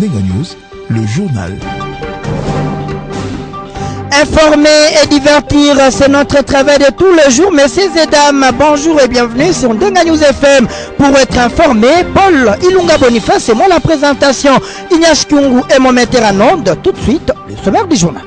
Ndenga News, le journal. Informer et divertir, c'est notre travail de tous les jours. Messieurs et dames, bonjour et bienvenue sur Ndenga News FM. Pour être informé, Paul Ilunga Boniface et moi la présentation. Ignace Kyungu et mon metteur en onde. Tout de suite, le sommaire du journal.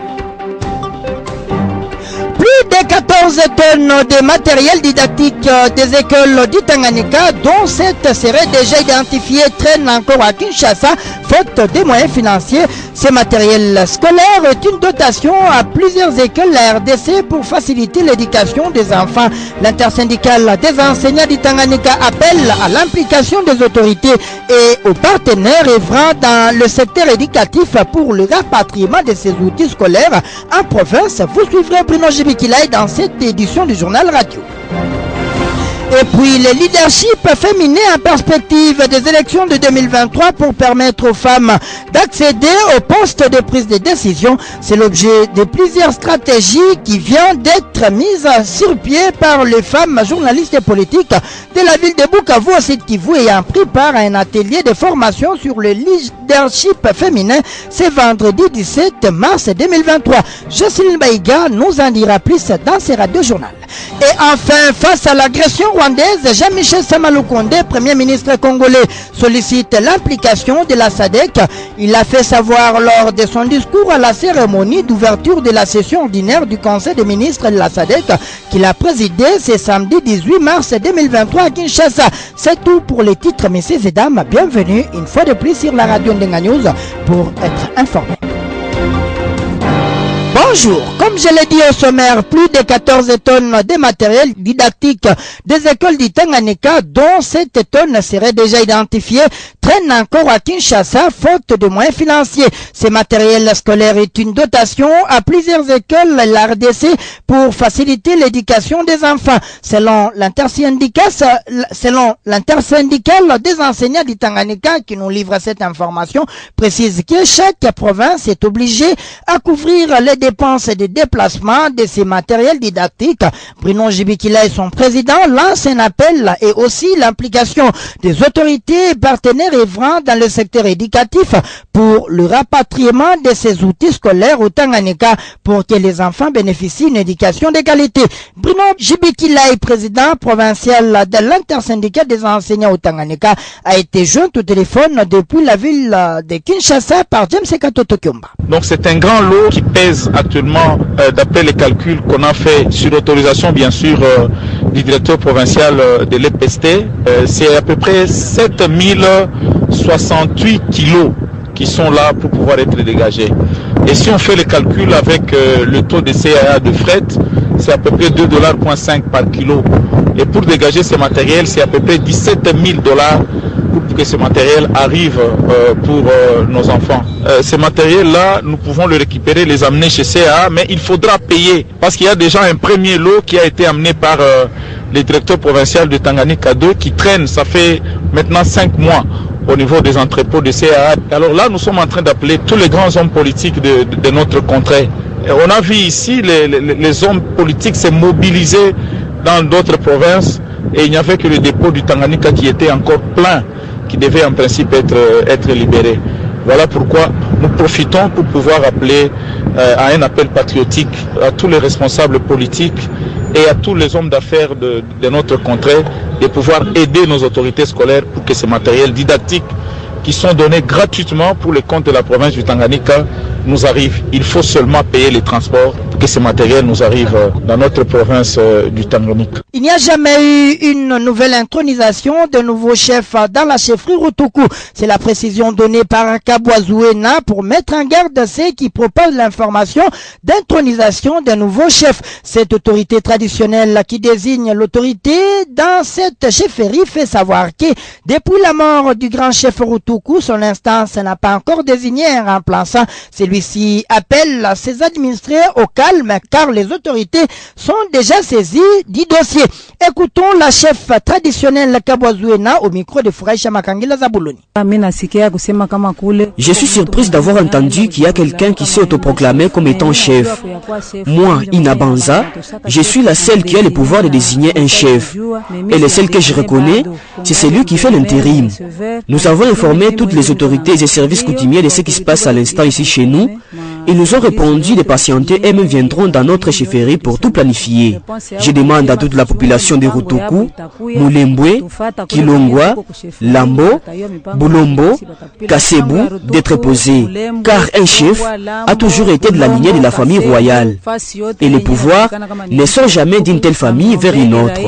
Plus de 14 tonnes de matériel didactique des écoles du Tanganyika, dont 7 seraient déjà identifiées, traînent encore à Kinshasa, faute des moyens financiers. Ce matériel scolaire est une dotation à plusieurs écoles de la RDC pour faciliter l'éducation des enfants. L'intersyndicale des enseignants du Tanganyika appelle à l'implication des autorités et aux partenaires œuvrant dans le secteur éducatif pour le rapatriement de ces outils scolaires en province. Vous suivrez Bruno Jibikilai dans cette édition du journal radio. Et puis le leadership féminin en perspective des élections de 2023 pour permettre aux femmes d'accéder au poste de prise de décision. C'est l'objet de plusieurs stratégies qui viennent d'être mises sur pied par les femmes journalistes et politiques de la ville de Bukavu au Sud Kivu ayant pris part à un atelier de formation sur le leadership féminin ce vendredi 17 mars 2023. Jocelyne Baïga nous en dira plus dans ce radio journal. Et enfin, face à l'agression rwandaise, Jean-Michel Samaloukonde, Premier ministre congolais, sollicite l'implication de la SADC. Il l'a fait savoir lors de son discours à la cérémonie d'ouverture de la session ordinaire du Conseil des ministres de la SADC qu'il a présidé ce samedi 18 mars 2023 à Kinshasa. C'est tout pour les titres, messieurs et dames. Bienvenue une fois de plus sur la radio Ndenga News pour être informé. Bonjour, comme je l'ai dit au sommaire, plus de 14 tonnes de matériel didactique des écoles du Tanganyika, dont 7 tonnes seraient déjà identifiées, traînent encore à Kinshasa, faute de moyens financiers. Ce matériel scolaire est une dotation à plusieurs écoles de la RDC pour faciliter l'éducation des enfants. Selon l'intersyndicale des enseignants du Tanganyika qui nous livre cette information, précise que chaque province est obligée à couvrir les dépenses de déplacement de ces matériels didactiques. Bruno Jibikila et son président lancent un appel et aussi l'implication des autorités et partenaires œuvrant dans le secteur éducatif pour le rapatriement de ces outils scolaires au Tanganyika pour que les enfants bénéficient d'une éducation de qualité. Bruno Jibikila, président provincial de l'intersyndicat des enseignants au Tanganyika, a été joint au téléphone depuis la ville de Kinshasa par James Katoto Kyomba. Donc c'est un grand lot qui pèse actuellement, d'après les calculs qu'on a fait sur autorisation bien sûr du directeur provincial de l'EPST, c'est à peu près 7068 kilos qui sont là pour pouvoir être dégagés. Et si on fait le calcul avec le taux de CAA de fret, c'est à peu près $2,5 par kilo. Et pour dégager ce matériel, c'est à peu près $17 000 pour que ce matériel arrive pour nos enfants. Ce matériel-là, nous pouvons le récupérer, les amener chez CAA, mais il faudra payer parce qu'il y a déjà un premier lot qui a été amené par le directeur provincial de Tanganyika 2 qui traîne, ça fait maintenant 5 mois au niveau des entrepôts de CAA. Alors là, nous sommes en train d'appeler tous les grands hommes politiques de notre contrée. Et on a vu ici les hommes politiques se mobiliser dans d'autres provinces et il n'y avait que le dépôt du Tanganyika qui était encore plein, qui devait en principe être libéré. Voilà pourquoi nous profitons pour pouvoir appeler à un appel patriotique à tous les responsables politiques et à tous les hommes d'affaires de notre contrée de pouvoir aider nos autorités scolaires pour que ces matériels didactiques qui sont donnés gratuitement pour les comptes de la province du Tanganyika nous arrivent. Il faut seulement payer les transports pour que ces matériels nous arrivent dans notre province du Tanganyika. Il n'y a jamais eu une nouvelle intronisation de nouveaux chefs dans la chefferie Rutuku. C'est la précision donnée par Kabouazouena pour mettre en garde ceux qui proposent l'information d'intronisation d'un nouveau chef. Cette autorité traditionnelle qui désigne l'autorité dans cette chefferie fait savoir que depuis la mort du grand chef Rutuku, son instance n'a pas encore désigné un remplaçant. C'est lui Celui-ci appelle ses administrés au calme car les autorités sont déjà saisies du dossier. Écoutons la chef traditionnelle Kabwazouena au micro de Furaisha Makangila Zabuloni. Je suis surprise d'avoir entendu qu'il y a quelqu'un qui s'est autoproclamé comme étant chef. Moi, Inabanza, je suis la seule qui a le pouvoir de désigner un chef. Et le seul que je reconnais, c'est celui qui fait l'intérim. Nous avons informé toutes les autorités et services coutumiers de ce qui se passe à l'instant ici chez nous. Ils nous ont répondu de patienter et même viendront dans notre chefferie pour tout planifier. Je demande à toute la population de Rutoku, Moulembwe, Kilongwa, Lambo, Boulombo, Kasebu d'être posés, car un chef a toujours été de la lignée de la famille royale. Et les pouvoirs ne sont jamais d'une telle famille vers une autre.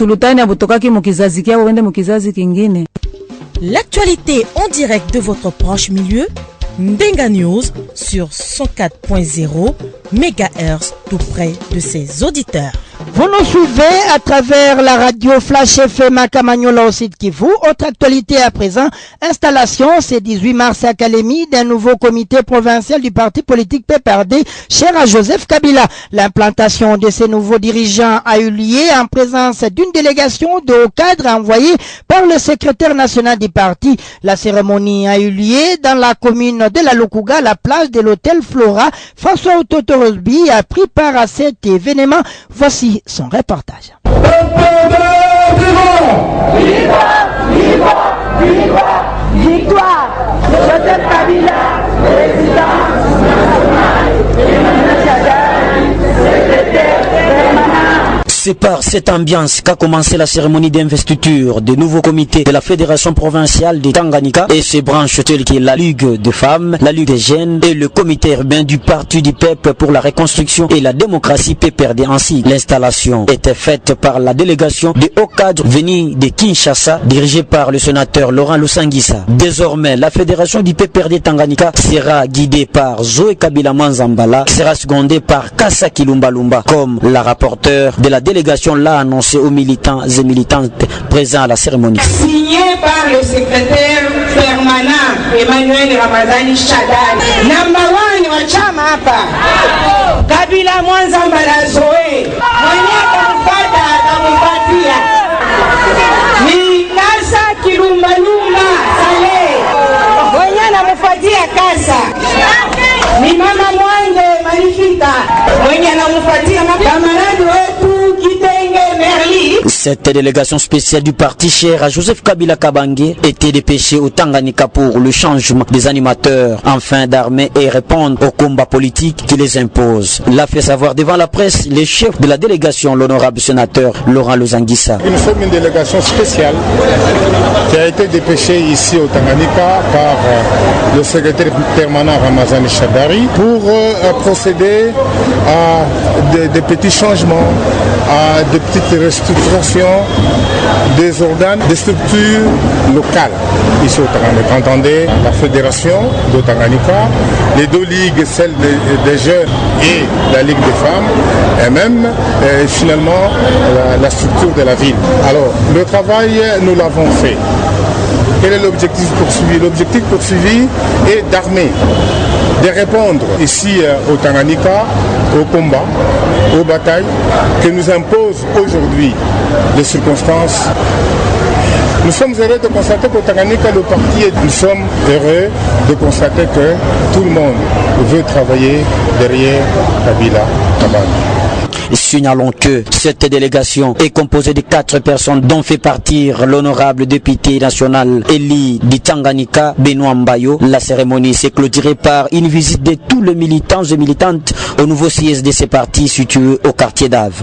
L'actualité en direct de votre proche milieu, Ndenga News sur 104.0 MHz tout près de ses auditeurs. Vous nous suivez à travers la radio Flash FM à Kamanyola au site Kivu. Autre actualité à présent, installation ce 18 mars à Kalemi d'un nouveau comité provincial du parti politique PPRD cher à Joseph Kabila. L'implantation de ces nouveaux dirigeants a eu lieu en présence d'une délégation de hauts cadres envoyée par le secrétaire national du parti. La cérémonie a eu lieu dans la commune de la Lokuga, la plage de l'hôtel Flora. François Ototo Rosby a pris part à cet événement. Voici son reportage. Victoire, Joseph Kabila, président C'est par cette ambiance qu'a commencé la cérémonie d'investiture des nouveaux comités de la Fédération provinciale de Tanganyika et ses branches telles que la Ligue des femmes, la Ligue des jeunes et le comité urbain du Parti du peuple pour la reconstruction et la démocratie PPRD. Ainsi, l'installation était faite par la délégation de hauts cadres venus de Kinshasa, dirigée par le sénateur Laurent Lusangisa. Désormais, la Fédération du PPRD Tanganyika sera guidée par Zoé Kabila Manzambala, qui sera secondée par Kassa Kilumbalumba comme la rapporteure de la délégation l'a annoncé aux militants et militantes présents à la cérémonie. Signé par le secrétaire permanent Emmanuel Ramazani Shadani. Number 1 wa chama hapa. Kabila Mwanzambala Zoe. Mwenye akamfuata akampatia. Ni Kassa Kilumbalumba Saleh. Mwenye anamfuatia Kassa. Ni mama Mwande Manifita. Mwenye anamfuatia kamaradi wetu. Cette délégation spéciale du parti cher à Joseph Kabila Kabange était dépêchée au Tanganyika pour le changement des animateurs, afin d'armer et répondre aux combats politiques qui les imposent. L'a fait savoir devant la presse le chef de la délégation, l'honorable sénateur Laurent Lusangisa. Nous sommes une délégation spéciale qui a été dépêchée ici au Tanganyika par le secrétaire permanent Ramazani Shadari pour procéder à des petits changements, à de petites restructurations des organes, des structures locales ici au Tanganyika. Entendez, la fédération de Tanganyika, les deux ligues, celle des jeunes et la ligue des femmes, et même finalement la structure de la ville. Alors, le travail, nous l'avons fait. Quel est l'objectif poursuivi? L'objectif poursuivi est d'armer, de répondre ici au Tanganyika, au combat, aux batailles que nous imposent aujourd'hui les circonstances. Nous sommes heureux de constater qu'au Tanganyika, le parti est... Nous sommes heureux de constater que tout le monde veut travailler derrière Kabila Kabange. Signalons que cette délégation est composée de 4 personnes dont fait partir l'honorable député national Eli du Tanganyika, Benoît Mbayo. La cérémonie s'est clôturée par une visite de tous les militants et militantes au nouveau siège de ces partis situé au quartier d'Ave.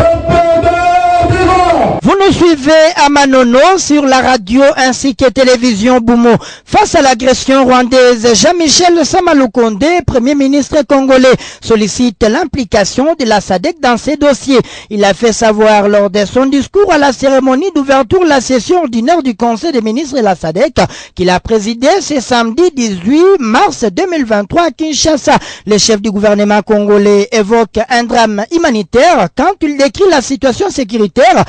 Vous nous suivez à Manono sur la radio ainsi que télévision Boumo. Face à l'agression rwandaise, Jean-Michel Samaloukonde, Premier ministre congolais, sollicite l'implication de la SADC dans ces dossiers. Il a fait savoir lors de son discours à la cérémonie d'ouverture de la session ordinaire du Conseil des ministres de la SADC qu'il a présidé ce samedi 18 mars 2023 à Kinshasa. Le chef du gouvernement congolais évoque un drame humanitaire quand il décrit la situation sécuritaire dans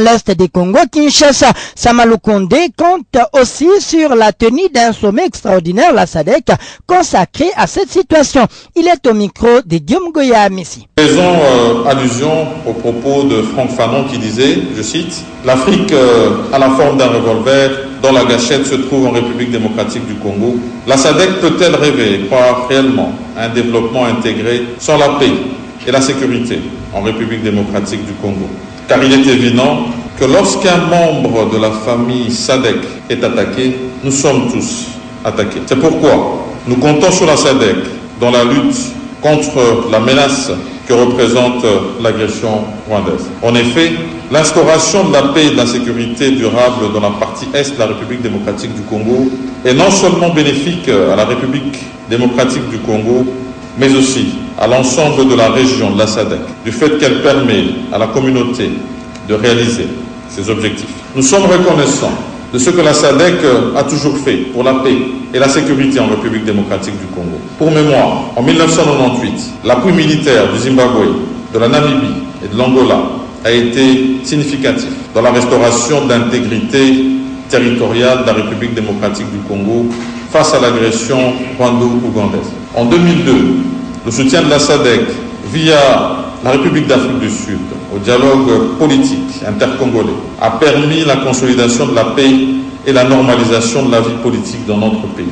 dans l'est des Congo, Kinshasa. Samalou Kondé compte aussi sur la tenue d'un sommet extraordinaire, la SADC, consacré à cette situation. Il est au micro de Guillaume Goya Messi. Faisons allusion aux propos de Franck Fanon qui disait, je cite, « L'Afrique a la forme d'un revolver dont la gâchette se trouve en République démocratique du Congo. La SADC peut-elle rêver et croire réellement à un développement intégré sans la paix et la sécurité en République démocratique du Congo? Car il est évident que lorsqu'un membre de la famille SADC est attaqué, nous sommes tous attaqués. C'est pourquoi nous comptons sur la SADC dans la lutte contre la menace que représente l'agression rwandaise. En effet, l'instauration de la paix et de la sécurité durable dans la partie est de la République démocratique du Congo est non seulement bénéfique à la République démocratique du Congo, mais aussi à l'ensemble de la région de la SADC, du fait qu'elle permet à la communauté de réaliser ses objectifs. Nous sommes reconnaissants de ce que la SADC a toujours fait pour la paix et la sécurité en République démocratique du Congo. Pour mémoire, en 1998, l'appui militaire du Zimbabwe, de la Namibie et de l'Angola a été significatif dans la restauration d'intégrité territoriale de la République démocratique du Congo face à l'agression rwando-ougandaise. En 2002, le soutien de la SADC via la République d'Afrique du Sud au dialogue politique intercongolais a permis la consolidation de la paix et la normalisation de la vie politique dans notre pays.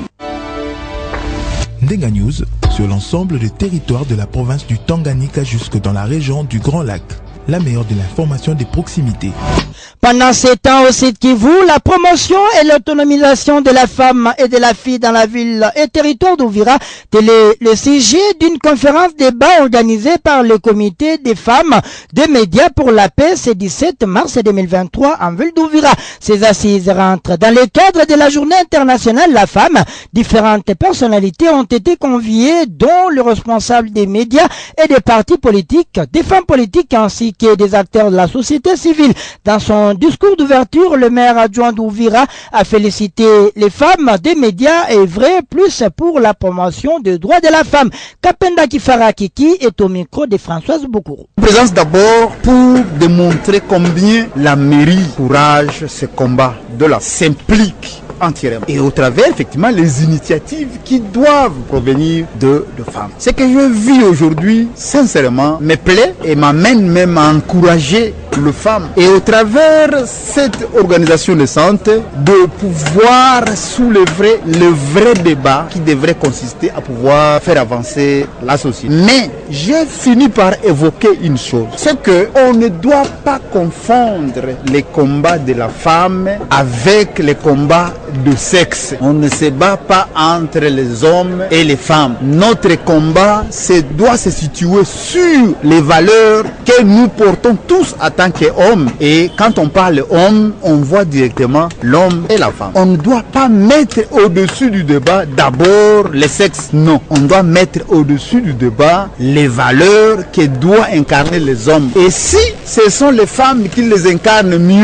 Ndenga News sur l'ensemble des territoires de la province du Tanganyika jusque dans la région du Grand Lac. La meilleure de l'information des proximités. Pendant ces temps au Sud Kivu, la promotion et l'autonomisation de la femme et de la fille dans la ville et territoire d'Ouvira, c'est le sujet d'une conférence débat organisée par le comité des femmes des médias pour la paix ce 17 mars 2023 en ville d'Ouvira. Ces assises rentrent dans le cadre de la journée internationale de la femme. Différentes personnalités ont été conviées, dont le responsable des médias et des partis politiques, des femmes politiques ainsi que des acteurs de la société civile. Dans son discours d'ouverture, le maire adjoint d'Ouvira a félicité les femmes des médias et œuvré plus pour la promotion des droits de la femme. Kapenda Kifara Kiki est au micro de Françoise Boukourou. Présence d'abord pour démontrer combien la mairie encourage ce combat de la s'implique entièrement. Et au travers, effectivement, les initiatives qui doivent provenir de femmes. Ce que je vis aujourd'hui, sincèrement, me plaît et m'amène même à encourager les femmes. Et au travers cette organisation naissante, de pouvoir soulever le vrai débat qui devrait consister à pouvoir faire avancer la société. Mais j'ai fini par évoquer une chose, c'est qu'on ne doit pas confondre les combats de la femme avec les combats de sexe. On ne se bat pas entre les hommes et les femmes. Notre combat doit se situer sur les valeurs que nous portons tous en tant qu'hommes. Et quand on parle homme, on voit directement l'homme et la femme. On ne doit pas mettre au-dessus du débat d'abord le sexe. Non, on doit mettre au-dessus du débat les valeurs que doivent incarner les hommes. Et si ce sont les femmes qui les incarnent mieux,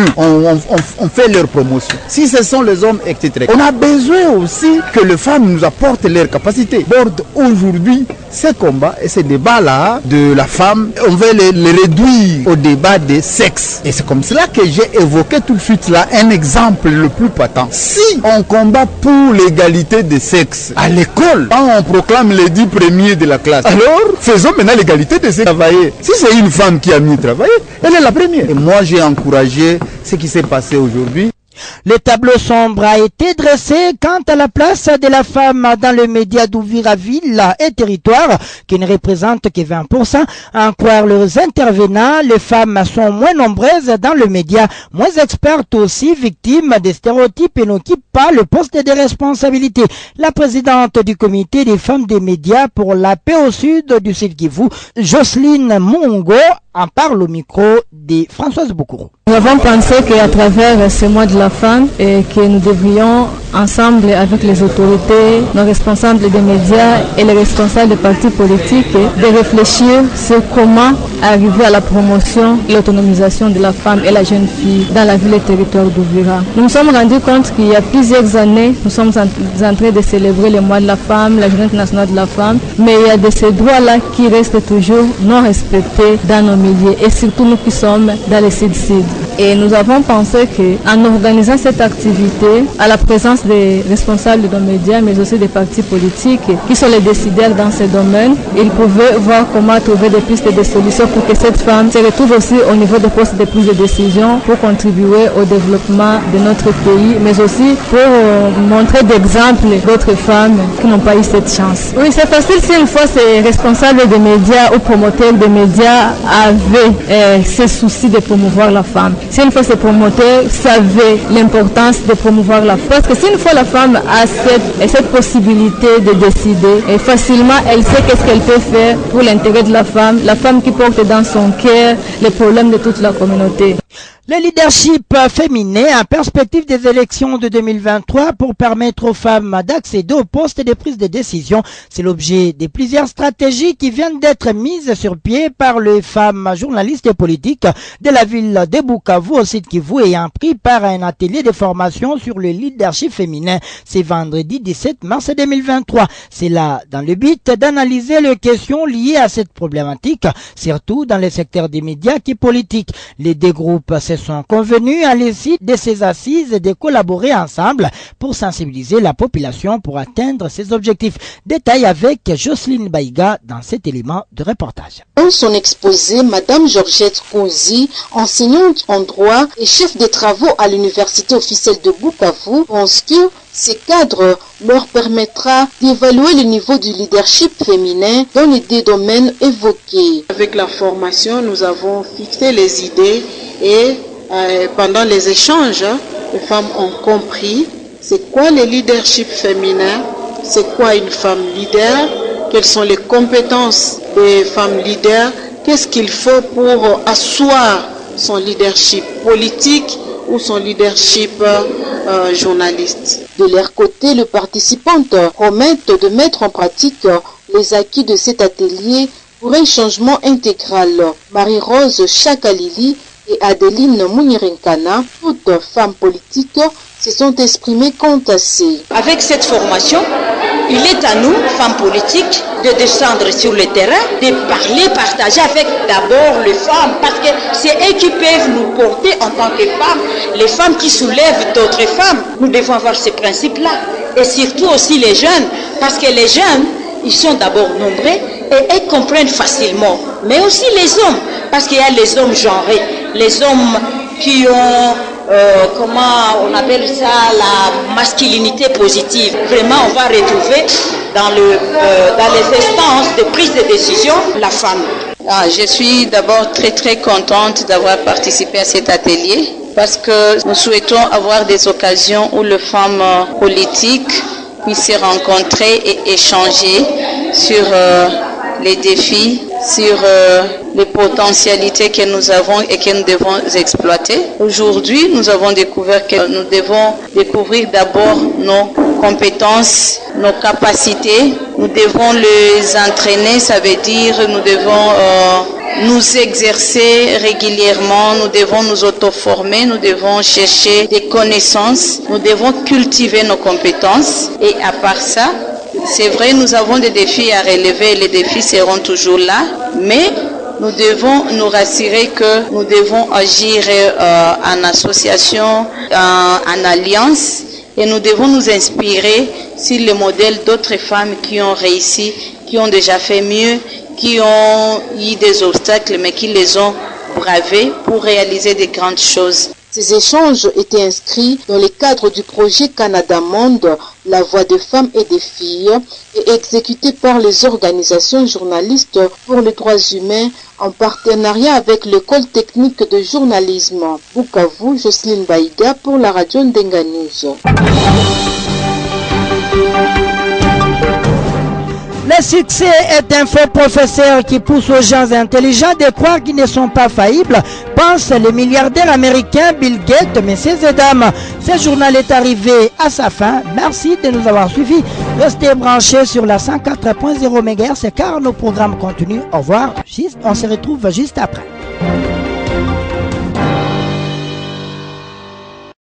on fait leur promotion. Si ce sont les hommes, etc. On a besoin aussi que les femmes nous apportent leurs capacités. Borde aujourd'hui ces combats et ces débats-là de la femme, on veut les réduire au débat des sexes. Et c'est comme cela que j'ai évoqué tout de suite là un exemple le plus patent. Si on combat pour l'égalité des sexes à l'école, quand on proclame les 10 premiers de la classe, alors faisons maintenant l'égalité des sexes. Travailler. Si c'est une femme qui a mieux travaillé, elle est la première. Et moi j'ai encouragé ce qui s'est passé aujourd'hui. Le tableau sombre a été dressé quant à la place de la femme dans le média d'Ouvira ville et territoire, qui ne représente que 20%. En croire leurs intervenants, les femmes sont moins nombreuses dans le média, moins expertes aussi, victimes des stéréotypes et n'occupent pas le poste de responsabilité. La présidente du comité des femmes des médias pour la paix au sud du Sud Kivu, Jocelyne Mungo, en parle au micro de Françoise Boukourou. Nous avons pensé qu'à travers ce mois de la femme, et que nous devrions, ensemble avec les autorités, nos responsables des médias et les responsables des partis politiques, de réfléchir sur comment arriver à la promotion et l'autonomisation de la femme et la jeune fille dans la ville et territoire d'Ouvira. Nous nous sommes rendus compte qu'il y a plusieurs années, nous sommes en train de célébrer le mois de la femme, la journée internationale de la femme, mais il y a de ces droits-là qui restent toujours non respectés dans nos milieux, et surtout nous qui sommes dans les Sud-Sud. Et nous avons pensé qu'en organisant cette activité, à la présence des responsables de médias, mais aussi des partis politiques qui sont les décideurs dans ces domaines, ils pouvaient voir comment trouver des pistes de solutions pour que cette femme se retrouve aussi au niveau des postes de prise de décision pour contribuer au développement de notre pays, mais aussi pour montrer d'exemples d'autres femmes qui n'ont pas eu cette chance. Oui, c'est facile si une fois ces responsables des médias ou promoteurs des médias avaient ce souci de promouvoir la femme. Si une fois ces promoteurs savaient l'importance de promouvoir la femme, parce que si une fois la femme a cette possibilité de décider, et facilement elle sait qu'est-ce qu'elle peut faire pour l'intérêt de la femme qui porte dans son cœur les problèmes de toute la communauté. Le leadership féminin en perspective des élections de 2023 pour permettre aux femmes d'accéder aux postes de prise de décision. C'est l'objet de plusieurs stratégies qui viennent d'être mises sur pied par les femmes journalistes et politiques de la ville de Bukavu au site Kivu ayant pris part à un atelier de formation sur le leadership féminin. C'est vendredi 17 mars 2023. C'est là dans le but d'analyser les questions liées à cette problématique, surtout dans le secteur des médias qui est politique. Les deux groupes sont convenus à l'issue de ces assises de collaborer ensemble pour sensibiliser la population pour atteindre ces objectifs. Détail avec Jocelyne Baïga dans cet élément de reportage. Dans son exposé, Madame Georgette Kouzi, enseignante en droit et chef des travaux à l'université officielle de Bukavu, pense que ces cadres leur permettra d'évaluer le niveau du leadership féminin dans les deux domaines évoqués. Avec la formation, nous avons fixé les idées et pendant les échanges, les femmes ont compris c'est quoi le leadership féminin, c'est quoi une femme leader, quelles sont les compétences des femmes leaders, qu'est-ce qu'il faut pour asseoir son leadership politique ou son leadership journaliste. De leur côté, les participantes promettent de mettre en pratique les acquis de cet atelier pour un changement intégral. Marie-Rose Chakalili et Adeline Mounirenkana, toutes femmes politiques, se sont exprimées quant à ces. Avec cette formation, il est à nous, femmes politiques, de descendre sur le terrain, de parler, partager avec d'abord les femmes, parce que c'est eux qui peuvent nous porter en tant que femmes, les femmes qui soulèvent d'autres femmes. Nous devons avoir ces principes-là. Et surtout aussi les jeunes, parce que les jeunes, ils sont d'abord nombreux et ils comprennent facilement. Mais aussi les hommes, parce qu'il y a les hommes genrés, les hommes qui ont, comment on appelle ça, la masculinité positive. Vraiment, on va retrouver dans les instances de prise de décision la femme. Je suis d'abord très contente d'avoir participé à cet atelier parce que nous souhaitons avoir des occasions où les femmes politiques puissent se rencontrer et échanger sur les défis, sur les potentialités que nous avons et que nous devons exploiter. Aujourd'hui, nous avons découvert que nous devons découvrir d'abord nos compétences, nos capacités. Nous devons les entraîner, ça veut dire nous devons nous exercer régulièrement, nous devons nous auto-former, nous devons chercher des connaissances, nous devons cultiver nos compétences. Et à part ça, c'est vrai, nous avons des défis à relever, les défis seront toujours là, mais nous devons nous rassurer que nous devons agir en association, en alliance, et nous devons nous inspirer sur le modèle d'autres femmes qui ont réussi, qui ont déjà fait mieux, qui ont eu des obstacles, mais qui les ont bravés pour réaliser de grandes choses. Ces échanges étaient inscrits dans le cadre du projet Canada Monde, la voix des femmes et des filles, et exécutés par les organisations journalistes pour les droits humains en partenariat avec l'école technique de journalisme. Bukavu, Jocelyne Baïga pour la radio Ndenga News. Le succès est un faux professeur qui pousse aux gens intelligents de croire qu'ils ne sont pas faillibles, pense le milliardaire américain Bill Gates. Messieurs et dames, ce journal est arrivé à sa fin. Merci de nous avoir suivis. Restez branchés sur la 104.0 MHz car nos programmes continuent. Au revoir. On se retrouve juste après.